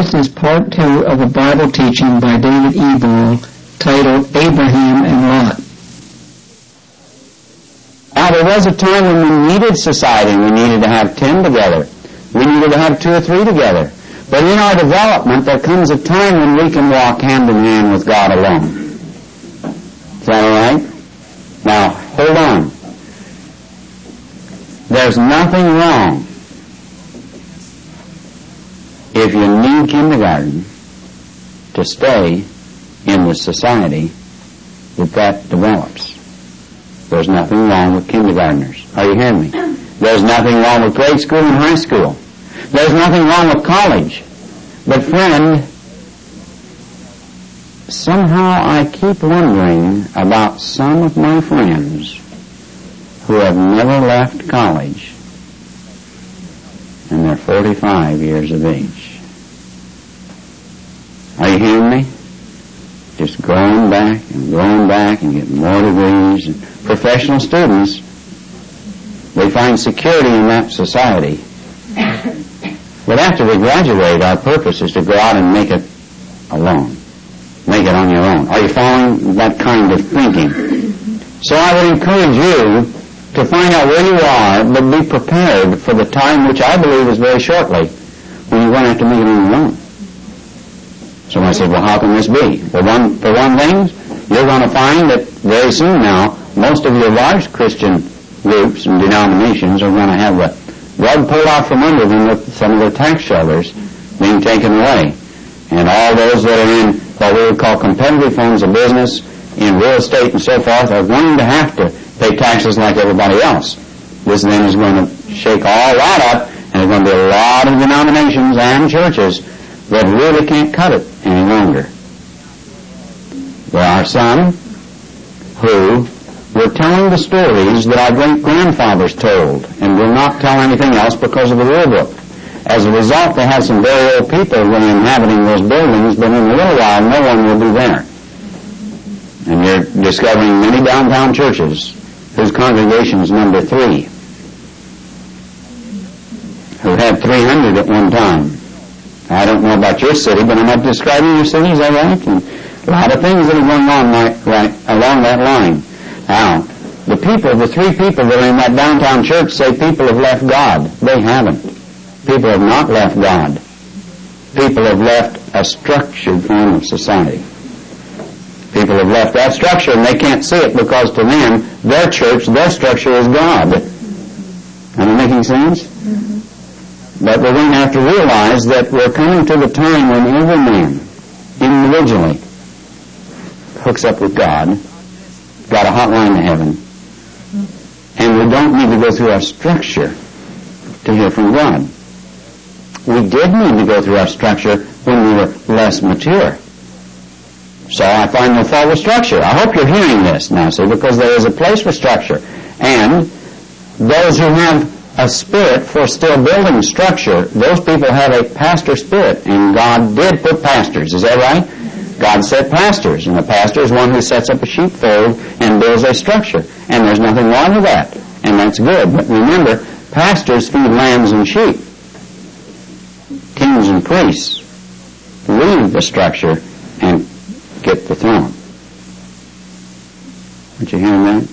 This is part 2 of a Bible teaching by David E. Ball titled Abraham and Lot. Now, there was a time when we needed society. We needed to have 10 together. We needed to have 2 or 3 together. But in our development, there comes a time when we can walk hand in hand with God alone. Is that all right? Now, hold on. There's nothing wrong if you need kindergarten to stay in the society that develops. There's nothing wrong with kindergartners. Are you hearing me? There's nothing wrong with grade school and high school. There's nothing wrong with college. But friend, somehow I keep wondering about some of my friends who have never left college and they're 45 years of age. Are you hearing me? Just going back and getting more degrees. And professional students, they find security in that society. But after we graduate, our purpose is to go out and make it alone. Make it on your own. Are you following that kind of thinking? So I would encourage you to find out where you are, but be prepared for the time which I believe is very shortly, when you're going to have to make it on your own. Somebody said, well, how can this be? For one thing, you're going to find that very soon now, most of your large Christian groups and denominations are going to have the rug pulled out from under them with some of their tax shelters being taken away. And all those that are in what we would call competitive forms of business, in real estate and so forth, are going to have to pay taxes like everybody else. This then is going to shake all that up, and there's going to be a lot of denominations and churches that really can't cut it any longer. There are some who were telling the stories that our great-grandfathers told and will not tell anything else because of the rule book. As a result, they have some very old people who are inhabiting those buildings, but in a little while, no one will be there. And you're discovering many downtown churches whose congregations number 3, who had 300 at one time. I don't know about your city, but I'm not describing your city, is that right? And a lot of things that are going on right along that line. Now, the 3 people that are in that downtown church say people have left God. They haven't. People have not left God. People have left a structured form of society. People have left that structure and they can't see it because to them, their church, their structure is God. Am I making sense? Mm-hmm. But we're going to have to realize that we're coming to the time when every man, individually, hooks up with God, got a hotline to heaven, and we don't need to go through our structure to hear from God. We did need to go through our structure when we were less mature. So I find no fault with structure. I hope you're hearing this now, see, because there is a place for structure. And those who have a spirit for still building structure, those people have a pastor spirit, and God did put pastors. Is that right? God set pastors, and the pastor is one who sets up a sheepfold and builds a structure. And there's nothing wrong with that, and that's good. But remember, pastors feed lambs and sheep. Kings and priests leave the structure and get the throne. Did you hear that?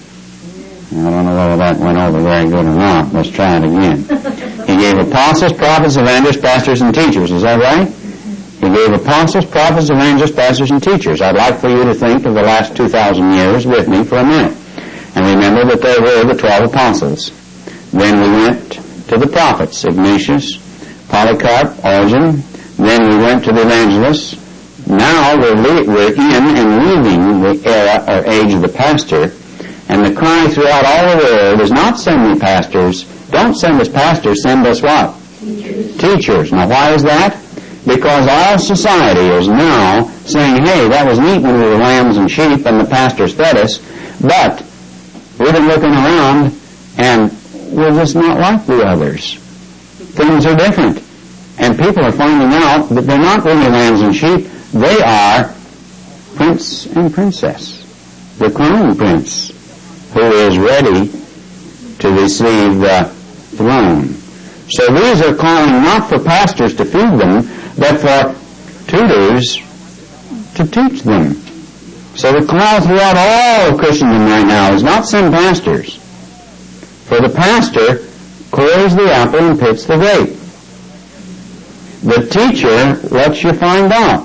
I don't know whether that went over very good or not. Let's try it again. He gave apostles, prophets, evangelists, pastors, and teachers. Is that right? He gave apostles, prophets, evangelists, pastors, and teachers. I'd like for you to think of the last 2,000 years with me for a minute. And remember that there were the 12 apostles. Then we went to the prophets, Ignatius, Polycarp, Origen. Then we went to the evangelists. Now we're in and leaving the era or age of the pastor. And the cry throughout all the world is not send me pastors. Don't send us pastors, send us what? Teachers. Now why is that? Because all society is now saying, hey, that was neat when we were lambs and sheep and the pastors fed us, but we've been looking around and we're just not like the others. Things are different. And people are finding out that they're not really lambs and sheep. They are prince and princess. The crown prince who is ready to receive the throne. So these are calling not for pastors to feed them, but for tutors to teach them. So the call throughout all of Christendom right now is not send pastors. For the pastor cores the apple and pits the grape. The teacher lets you find out.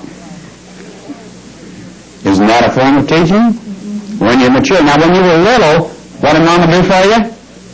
Isn't that a form of teaching? When you're mature. Now, when you were little, what did Mama do for you?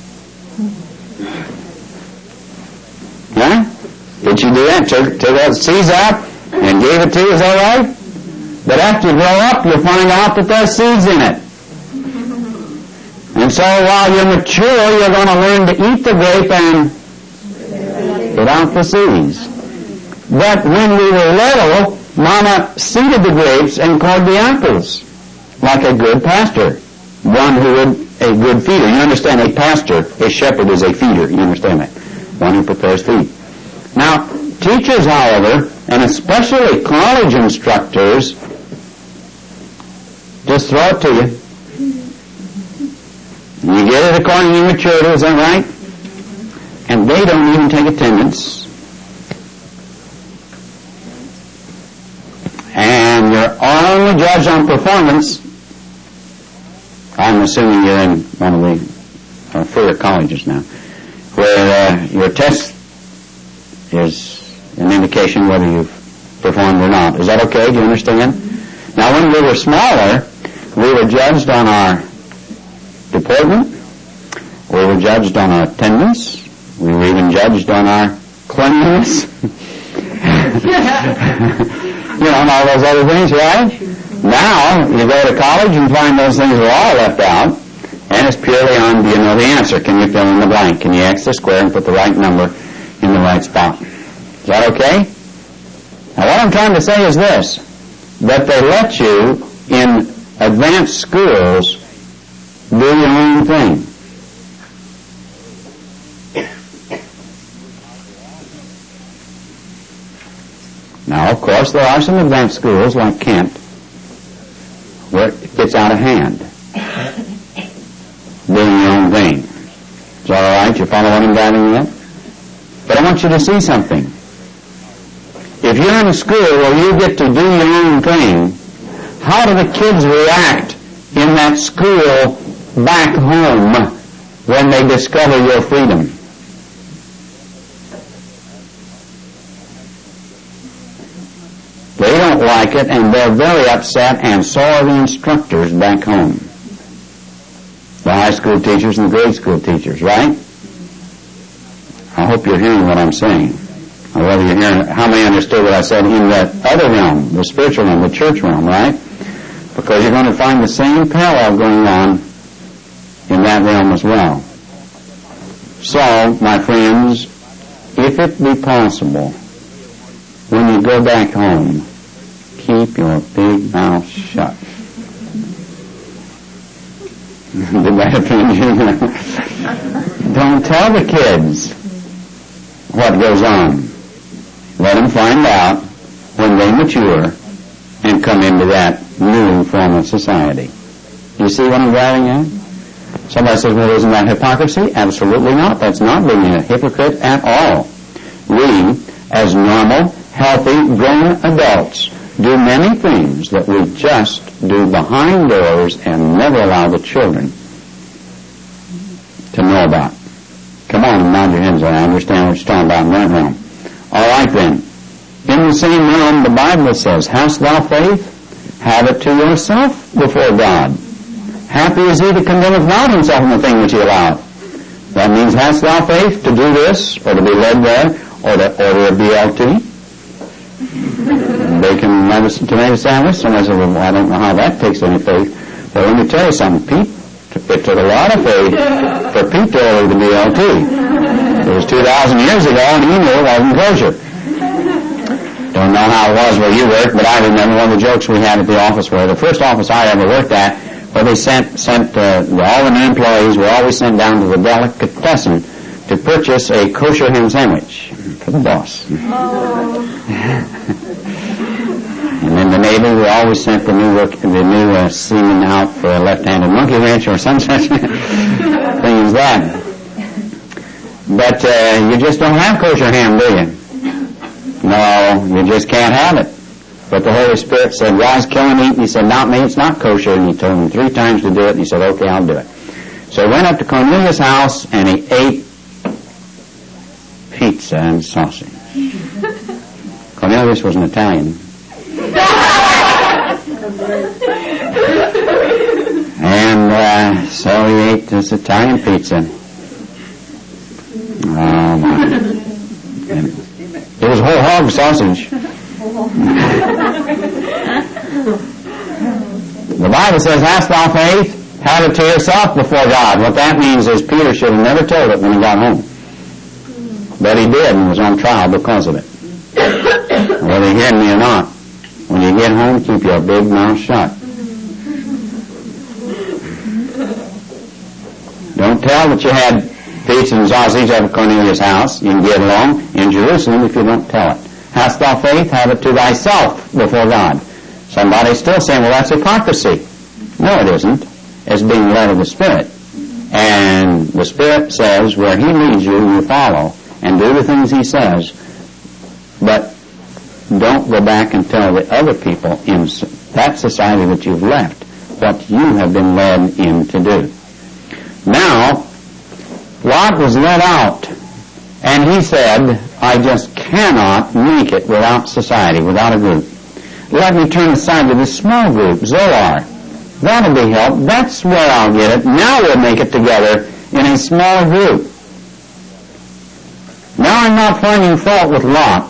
Huh? Did she do that? Took those seeds out and gave it to you, is that right? But after you grow up, you'll find out that there's seeds in it. And so while you're mature, you're going to learn to eat the grape and put out the seeds. But when we were little, Mama seeded the grapes and cored the apples, like a good pastor, one who would, a good feeder. You understand, a pastor, a shepherd is a feeder. You understand that? One who prepares feed. Now, teachers, however, and especially college instructors, just throw it to you. You get it according to your maturity, is that right? And they don't even take attendance. And you're only judged on performance. I'm assuming you're in one of the freer colleges now, where your test is an indication whether you've performed or not. Is that okay? Do you understand? Now, when we were smaller, we were judged on our deportment. We were judged on our attendance. We were even judged on our cleanliness. You know, and all those other things, right? Now, you go to college and find those things are all left out, and it's purely on, do you know the answer? Can you fill in the blank? Can you X the square and put the right number in the right spot? Is that okay? Now, what I'm trying to say is this, that they let you in advanced schools do your own thing. Now, of course, there are some advanced schools like Kent where it gets out of hand. Doing your own thing. Is that all right? You follow what I'm driving at? But I want you to see something. If you're in a school where you get to do your own thing, how do the kids react in that school back home when they discover your freedom? They don't like it, and they're very upset, and so are the instructors back home. The high school teachers and the grade school teachers, right? I hope you're hearing what I'm saying. Or whether you're hearing, how many understood what I said in that other realm, the spiritual realm, the church realm, right? Because you're going to find the same parallel going on in that realm as well. So, my friends, if it be possible, when you go back home, keep your big mouth shut. Did that offend you? Don't tell the kids what goes on. Let them find out when they mature and come into that new form of society. You see what I'm driving at? Somebody says, well, isn't that hypocrisy? Absolutely not. That's not being a hypocrite at all. We, as normal, healthy, grown adults, do many things that we just do behind doors and never allow the children to know about. Come on, nod your heads. I understand what you're talking about in that realm. All right, then. In the same realm, the Bible says, hast thou faith? Have it to yourself before God. Happy is he that condemneth not himself in the thing which he alloweth. That means, hast thou faith to do this, or to be led there, or to order a BLT? Bacon, lettuce, and tomato sandwich. Somebody said, well, I don't know how that takes any faith. Well, let me tell you something. Pete, it took a lot of faith for Pete to order the BLT. It was 2,000 years ago, and he knew it wasn't kosher. Don't know how it was where you worked, but I remember one of the jokes we had at the office where the first office I ever worked at, where they sent all the new employees were always sent down to the delicatessen to purchase a kosher ham sandwich for the boss. And then the Navy, we always sent the new seaman out for a left-handed monkey wrench or some such thing as that. But you just don't have kosher ham, do you? No, you just can't have it. But the Holy Spirit said, rise, kill, and eat. And he said, not me, it's not kosher. And he told him 3 times to do it. And he said, okay, I'll do it. So he went up to Cornelius' house and he ate pizza and sausage. Cornelius was an Italian. And so he ate this Italian pizza. Oh, my. And it was whole hog sausage. The Bible says, hast thou faith? Have it to yourself before God. What that means is Peter should have never told it when he got home. But he did and was on trial because of it. Whether you hear me or not, when you get home, keep your big mouth shut. Don't tell that you had pizza and sausage at Cornelius' house. You can get along in Jerusalem if you don't tell it. Hast thou faith? Have it to thyself before God. Somebody's still saying, well, that's hypocrisy. No, it isn't. It's being led of the Spirit. And the Spirit says, where He leads you, you follow and do the things He says. But don't go back and tell the other people in that society that you've left what you have been led in to do. Now, Lot was led out, and he said, I just cannot make it without society, without a group. Let me turn aside to this small group, Zoar. That'll be help. That's where I'll get it. Now we'll make it together in a small group. Now I'm not finding fault with Lot,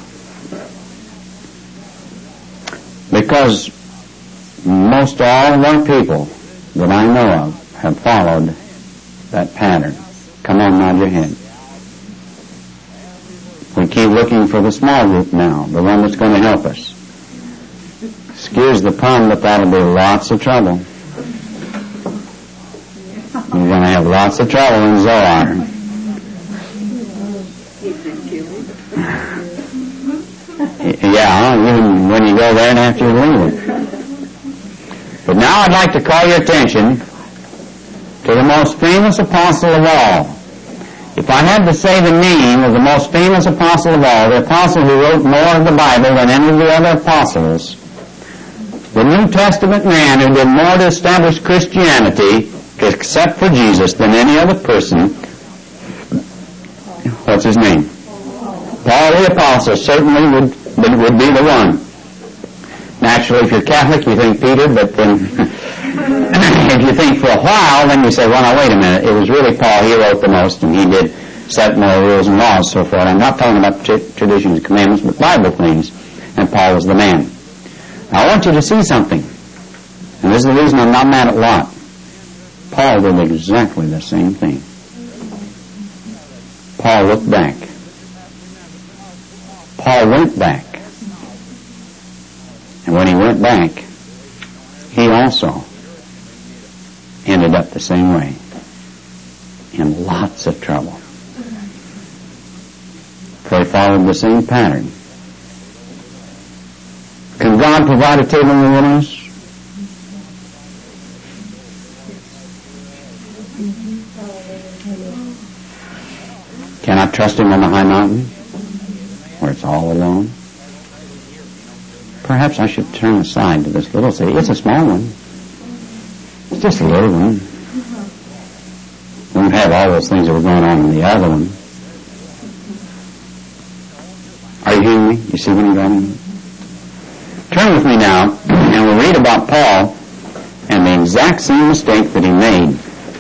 because most all of our people that I know of have followed that pattern. Come on, nod your head. We keep looking for the small group now, the one that's going to help us. Excuse the pun, but that'll be lots of trouble. You're going to have lots of trouble in Zoar. Yeah, even when you go there and after you leave. But now I'd like to call your attention to the most famous apostle of all. If I had to say the name of the most famous apostle of all, the apostle who wrote more of the Bible than any of the other apostles, the New Testament man who did more to establish Christianity, except for Jesus, than any other person, what's his name? Paul the apostle certainly would be the one. Naturally, if you're Catholic, you think Peter, but then if you think for a while, then you say, well, now, wait a minute. It was really Paul. He wrote the most, and he did set more rules and laws, so forth. I'm not talking about traditions and commandments, but Bible things, and Paul was the man. Now, I want you to see something, and this is the reason I'm not mad at Lot. Paul did exactly the same thing. Paul looked back. Paul went back. And when he went back, he also ended up the same way, in lots of trouble. For he followed the same pattern. Can God provide a table in the wilderness? Can I trust Him on the high mountain, where it's all alone? Perhaps I should turn aside to this little city. It's a small one. It's just a little one. We don't have all those things that were going on in the other one. Are you hearing me? You see what I'm going? Turn with me now, and we'll read about Paul and the exact same mistake that he made.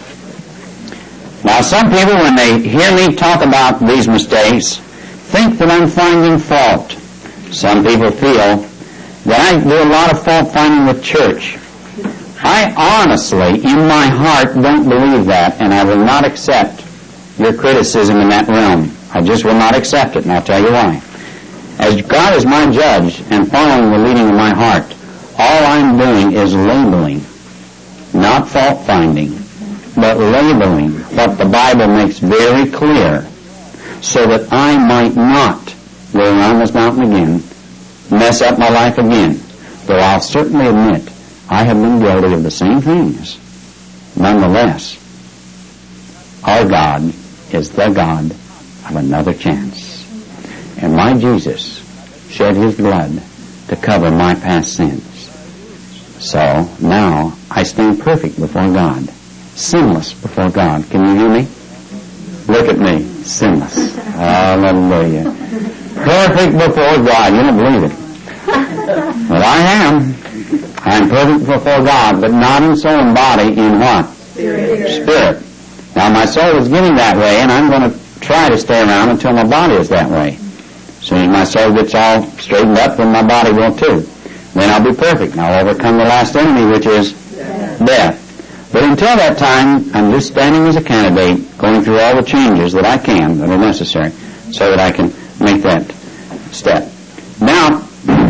Now, some people, when they hear me talk about these mistakes, think that I'm finding fault. Some people feel that I do a lot of fault finding with church. I honestly, in my heart, don't believe that, and I will not accept your criticism in that realm. I just will not accept it, and I'll tell you why. As God is my judge and following the leading of my heart, all I'm doing is labeling, not fault finding, but labeling what the Bible makes very clear, so that I might not go around this mountain again, mess up my life again. Though I'll certainly admit I have been guilty of the same things. Nonetheless, our God is the God of another chance. And my Jesus shed His blood to cover my past sins. So now I stand perfect before God, sinless before God. Can you hear me? Look at me, sinless. Hallelujah. Perfect before God. You don't believe it. But I am. I'm perfect before God, but not in soul and body. In what? Spirit. Now my soul is getting that way, and I'm going to try to stay around until my body is that way. As soon as my soul gets all straightened up, then my body will too. Then I'll be perfect, and I'll overcome the last enemy, which is death. But until that time, I'm just standing as a candidate, going through all the changes that I can, that are necessary, so that I can make that step. Now,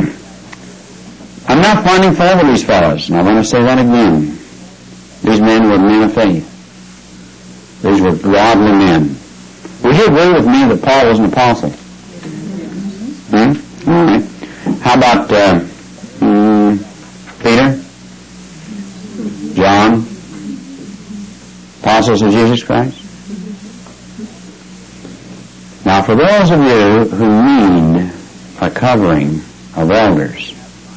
I'm not finding fault with these fellows, and I want to say that again. These men were men of faith. These were godly men. Will you agree with me that Paul was an apostle? All right. How about Peter? John? Apostles of Jesus Christ? Now, for those of you who need a covering of elders,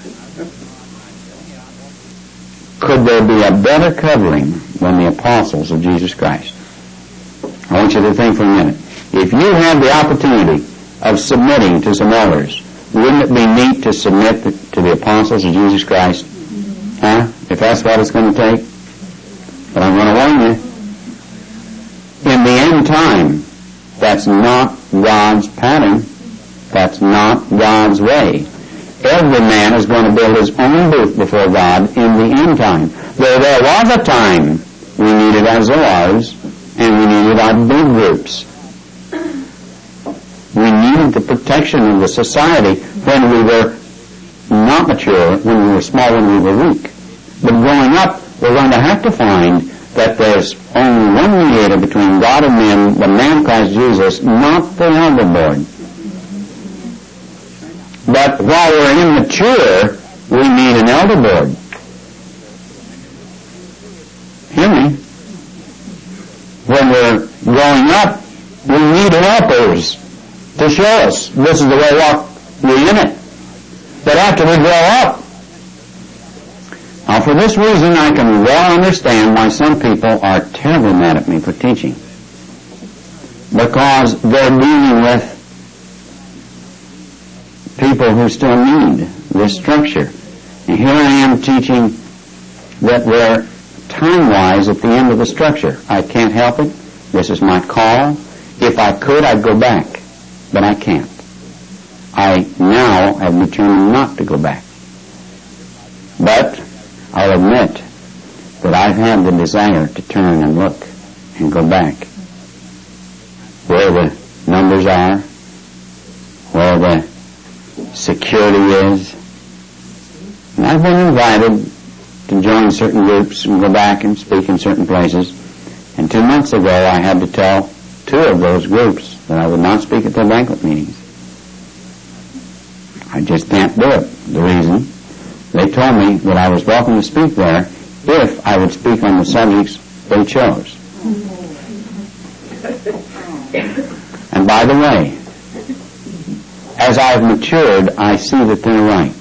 could there be a better covering than the apostles of Jesus Christ? I want you to think for a minute. If you had the opportunity of submitting to some elders, wouldn't it be neat to submit to the apostles of Jesus Christ? Huh? If that's what it's going to take? But I'm going to warn you. In the end time, that's not God's pattern. That's not God's way. Every man is going to build his own booth before God in the end time. Though there was a time we needed our Zoars and we needed our big groups. We needed the protection of the society when we were not mature, when we were small, when we were weak. But growing up, we're going to have to find that there's only one mediator between God and men, the man Christ Jesus, not the elder board. But while we're immature, we need an elder board. Hear me? When we're growing up, we need helpers to show us this is the way we're in it. But after we grow up, now for this reason I can well understand why some people are terribly mad at me for teaching. Because they're dealing with people who still need this structure. And here I am teaching that we're time-wise at the end of the structure. I can't help it. This is my call. If I could, I'd go back. But I can't. I now have determined not to go back. But I'll admit that I've had the desire to turn and look and go back where the numbers are, where the security is. And I've been invited to join certain groups and go back and speak in certain places. And 2 months ago I had to tell 2 of those groups that I would not speak at their banquet meetings. I just can't do it. The reason, they told me that I was welcome to speak there if I would speak on the subjects they chose. And by the way, as I've matured, I see that they're right.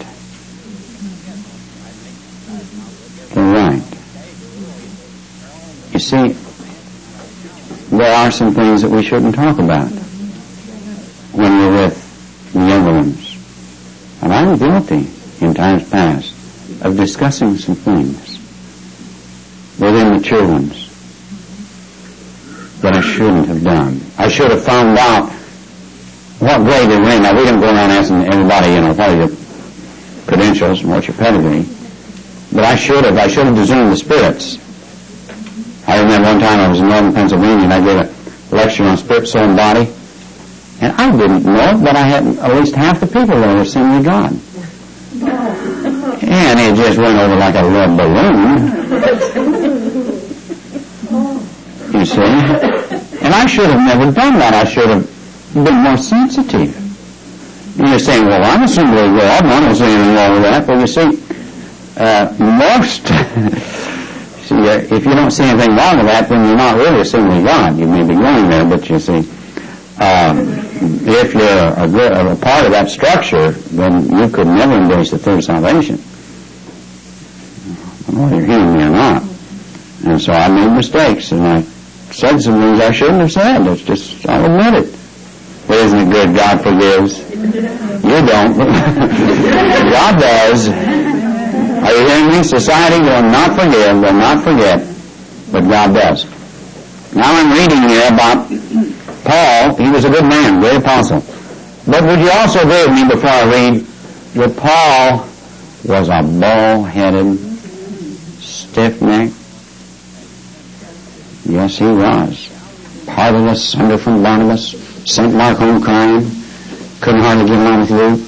They're right. You see, there are some things that we shouldn't talk about when we're with the younger ones. And I'm guilty in times past of discussing some things with immature ones that I shouldn't have done. I should have found out what grade they were in. Now, we didn't go around asking everybody, what are your credentials and what's your pedigree. But I should have discerned the spirits. I remember one time I was in northern Pennsylvania and I gave a lecture on spirit, soul, and body. And I didn't know it, but I had at least half the people there were singing to God. And it just went over like a red balloon. You see? And I should have never done that. I should have been more sensitive. And you're saying, well, I'm assuming God. I don't see anything wrong with that. Well, you see, see, if you don't see anything wrong with that, then you're not really assuming God. You may be going there, but you see, if you're a part of that structure, then you could never embrace the third salvation. I don't know whether you're hearing me or not. And so I made mistakes, and I said some things I shouldn't have said. It's just, I'll admit it. But isn't it good God forgives? You don't. God does. Are you hearing me? Society will not forgive, will not forget, but God does. Now I'm reading here about Paul. He was a good man, great apostle. But would you also agree with me before I read that Paul was a bald-headed, stiff-necked? Yes, he was. Parted asunder from Barnabas, sent Mark home crying, couldn't hardly get along with Luke.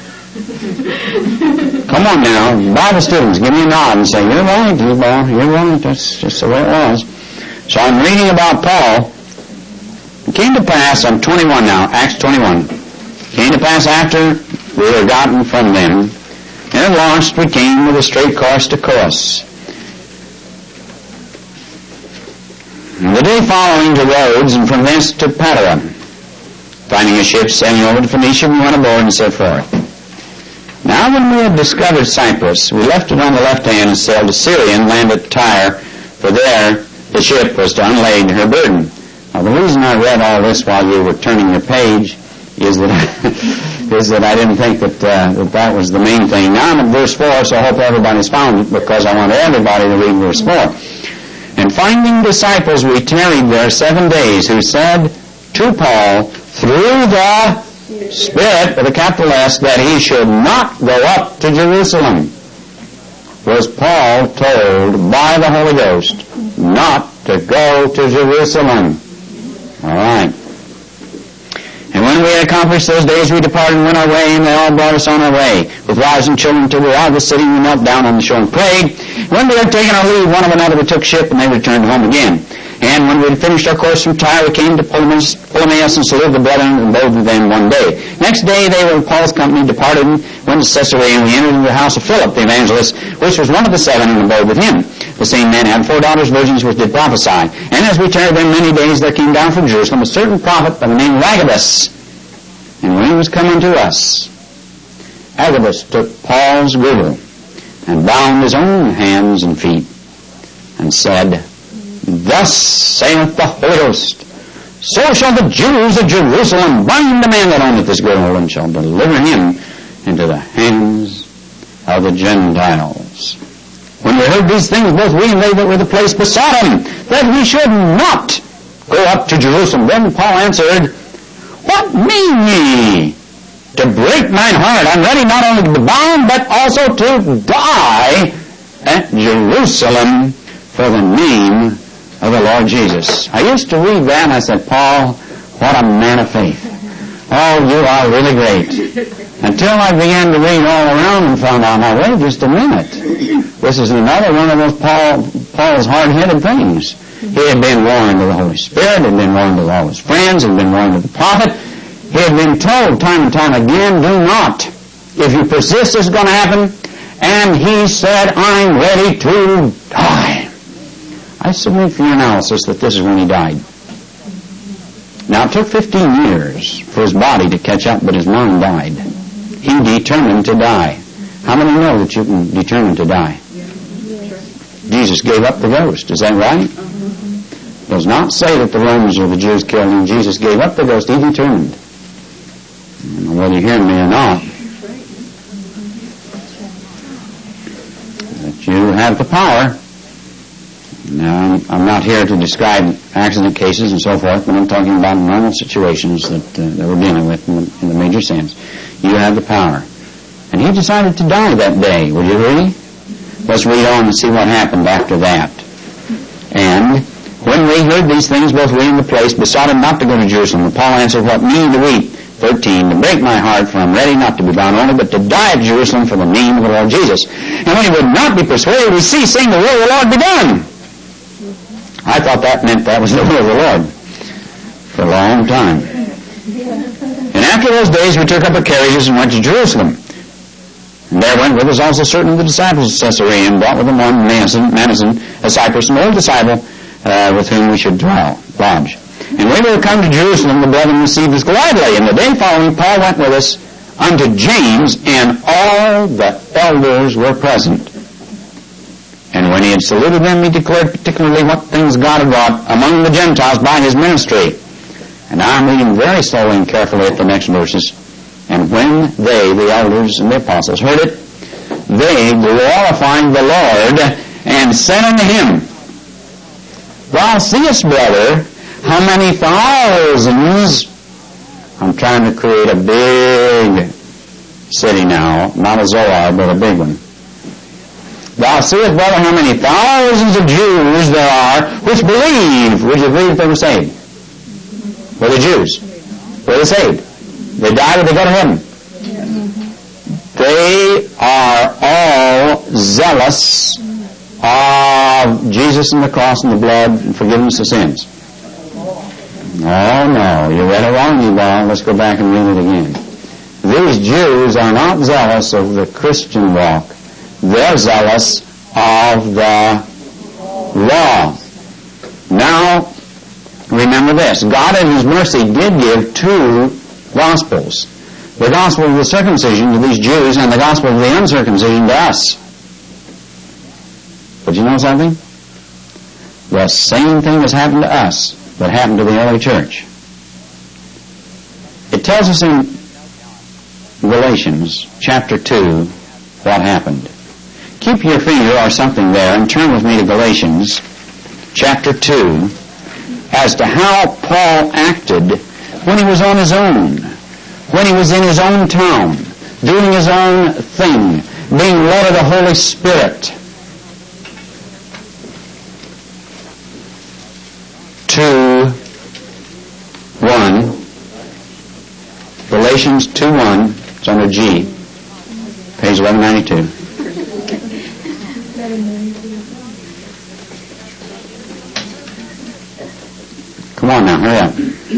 Come on now, Bible students, give me a nod and say, you're right, you're right, that's just the way it was. So I'm reading about Paul. It came to pass, I'm 21 now, Acts 21. It came to pass after we were gotten from them, and at last we came with a straight course to Coos. And the day following to Rhodes, and from thence to Patara. Finding a ship sailing over to Phoenicia, we went aboard and set forth. Now when we had discovered Cyprus, we left it on the left hand and sailed to Syria and landed at Tyre, for there the ship was to unlade her burden. Now the reason I read all this while you were turning your page is that I didn't think that was the main thing. Now I'm at verse 4, so I hope everybody's found it, because I want everybody to read verse 4. And finding disciples, we tarried there 7 days, who said to Paul, through the Spirit, with a capital S, that he should not go up to Jerusalem. Was Paul told by the Holy Ghost not to go to Jerusalem? All right. And when we had accomplished those days, we departed and went our way, and they all brought us on our way. With wives and children till we were out of the city, we knelt down on the shore and prayed. When we had taken our leave one of another, we took ship, and they returned home again. And when we had finished our course from Tyre, we came to Ptolemais and saluted the brethren and abode with them 1 day. Next day they were with Paul's company, departed and went to Caesarea, and we entered into the house of Philip the evangelist, which was one of the 7, and abode with him. The same man had 4 daughters, virgins, which did prophesy. And as we tarried there many days, there came down from Jerusalem a certain prophet by the name of Agabus. And when he was come unto us, Agabus took Paul's girdle, and bound his own hands and feet, and said, Thus saith the Holy Ghost, so shall the Jews of Jerusalem bind the man that owneth this girdle, and shall deliver him into the hands of the Gentiles. When we heard these things, both we and they that were the place besought him that we should not go up to Jerusalem. Then Paul answered, What mean ye? To break mine heart. I'm ready not only to be bound, but also to die at Jerusalem for the name of the Lord Jesus. I used to read that and I said, Paul, what a man of faith. Oh, you are really great. Until I began to read all around and found out, now wait just a minute. This is another one of those Paul's hard-headed things. He had been warned of the Holy Spirit, had been warned of all his friends, had been warned of the prophet. He had been told time and time again, do not. If you persist, this is going to happen. And he said, I'm ready to die. I submit for your analysis that this is when he died. Now, it took 15 years for his body to catch up, but his mind died. He determined to die. How many know that you can determine to die? Jesus gave up the ghost. Is that right? It does not say that the Romans or the Jews killed him. Jesus gave up the ghost. He determined. I don't know whether you hear me or not. That you have the power. Now, I'm not here to describe accident cases and so forth, but I'm talking about normal situations that we're dealing with in the major sense. You have the power. And he decided to die that day. Would you agree? Let's read on and see what happened after that. And when we heard these things, both we and the place besought him not to go to Jerusalem. And Paul answered, What mean to weep? 13, to break my heart, for I'm ready not to be bound only, but to die at Jerusalem for the name of the Lord Jesus. And when he would not be persuaded, we ceased, saying, The will of the Lord be done. I thought that meant that was the will of the Lord for a long time. And after those days we took up our carriages and went to Jerusalem. And there went with us also certain of the disciples of Caesarea, and brought with them one Manason, a Cyprus, an old disciple, with whom we should lodge. And when we were come to Jerusalem, the brethren received us gladly. And the day following, Paul went with us unto James, and all the elders were present. And when he had saluted them, he declared particularly what things God had wrought among the Gentiles by his ministry. And I'm reading very slowly and carefully at the next verses. And when they, the elders and the apostles, heard it, they glorified the Lord and said unto him, Thou seest, brother, how many thousands. I'm trying to create a big city now, not a Zoar, but a big one. Thou seest, brother, how many thousands of Jews there are which believe. Would you believe they were saved? Were the Jews? Were they saved? They died or they go to heaven? They are all zealous of Jesus and the cross and the blood and forgiveness of sins. Oh no, you read it wrong, Ebal. Let's go back and read it again. These Jews are not zealous of the Christian walk. They're zealous of the law. Now, remember this. God in His mercy did give two Gospels. The Gospel of the circumcision to these Jews and the Gospel of the uncircumcision to us. But you know something? The same thing has happened to us that happened to the early church. It tells us in Galatians chapter 2 what happened. Keep your finger or something there and turn with me to Galatians chapter 2 as to how Paul acted when he was on his own, when he was in his own town, doing his own thing, being led of the Holy Spirit. 2:1. Galatians 2:1. It's under G. Page 1192. Come on now, hurry up.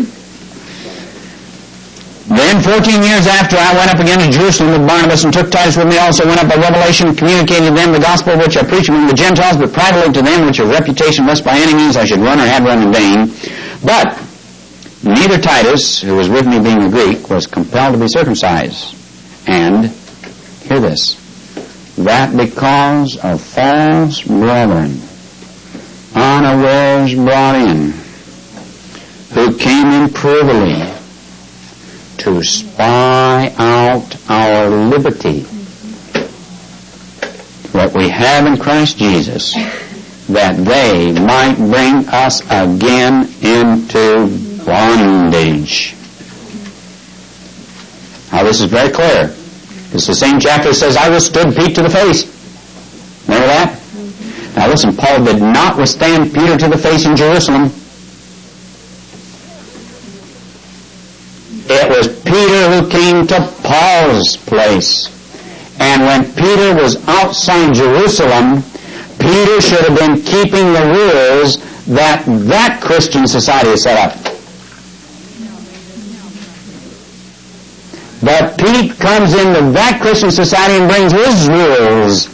Then 14 years after I went up again to Jerusalem with Barnabas and took Titus with me also, went up by revelation, communicating to them the gospel which I preach among the Gentiles, but privately to them which have reputation, lest by any means I should run or have run in vain. But neither Titus, who was with me being a Greek, was compelled to be circumcised. And, hear this, that because of false brethren, unawares brought in, who came in privily to spy out our liberty that we have in Christ Jesus, that they might bring us again into bondage. Now this is very clear. It's the same chapter that says, I withstood Pete to the face. Remember that? Now listen, Paul did not withstand Peter to the face in Jerusalem. It was Peter who came to Paul's place. And when Peter was outside Jerusalem, Peter should have been keeping the rules that Christian society has set up. But Pete comes into that Christian society and brings his rules.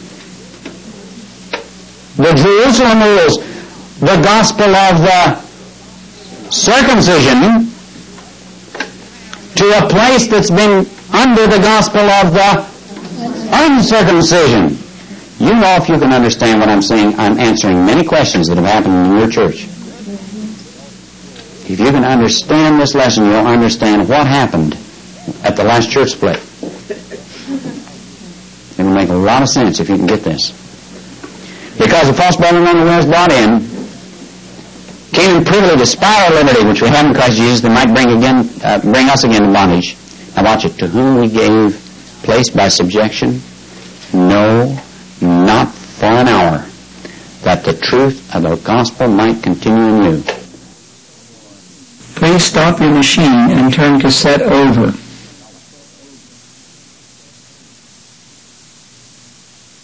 The Jerusalem rules. The gospel of the circumcision to a place that's been under the gospel of the uncircumcision. You know, if you can understand what I'm saying, I'm answering many questions that have happened in your church. If you can understand this lesson, you'll understand what happened at the last church split. It will make a lot of sense if you can get this. Because the false brethren unawares brought in, came in privily to spy our liberty, which we have in Christ Jesus, they might bring us again to bondage. Now watch it. To whom we gave place by subjection? No, not for an hour, that the truth of the gospel might continue in you. Please stop your machine and turn cassette over.